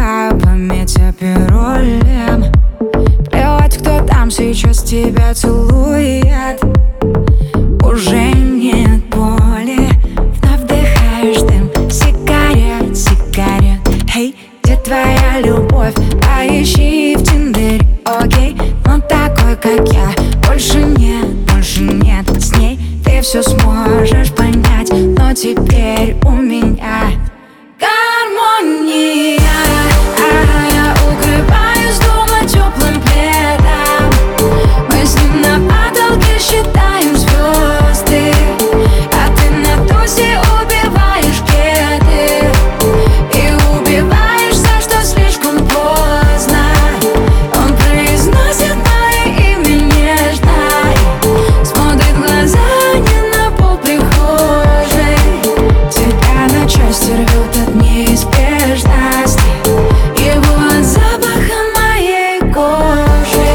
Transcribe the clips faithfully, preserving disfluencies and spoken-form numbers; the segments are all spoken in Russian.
предлагаю пометься паролем. Плевать, кто там сейчас тебя целует. Уже нет боли, вновь вдыхаешь дым сигарет, сигарет. Эй, где твоя любовь? Поищи в Тиндере, окей. Но такой, как я, больше нет, больше нет. С ней ты все сможешь понять, но теперь у меня гармония. А я укрываюсь дома теплым пледом. Мы с ним на потолке считаем звезды, а ты на тусе убиваешь кеды и убиваешь за что слишком поздно. Он произносит мое имя нежно, смотрит в глаза не на пол прихожей. Тебя на части рвет от неизбежности, его от запаха моей кожи.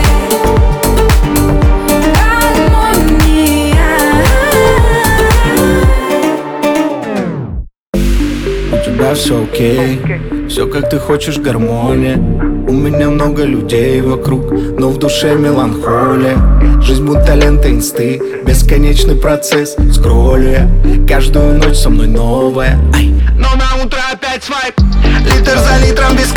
Гармония. У тебя все окей, все как ты хочешь, гармония. У меня много людей вокруг, но в душе меланхолия. Жизнь будто лента инсты, бесконечный процесс. Скроллю я, каждую ночь со мной новая. Ай. Но на утро опять свайп, литр за литром без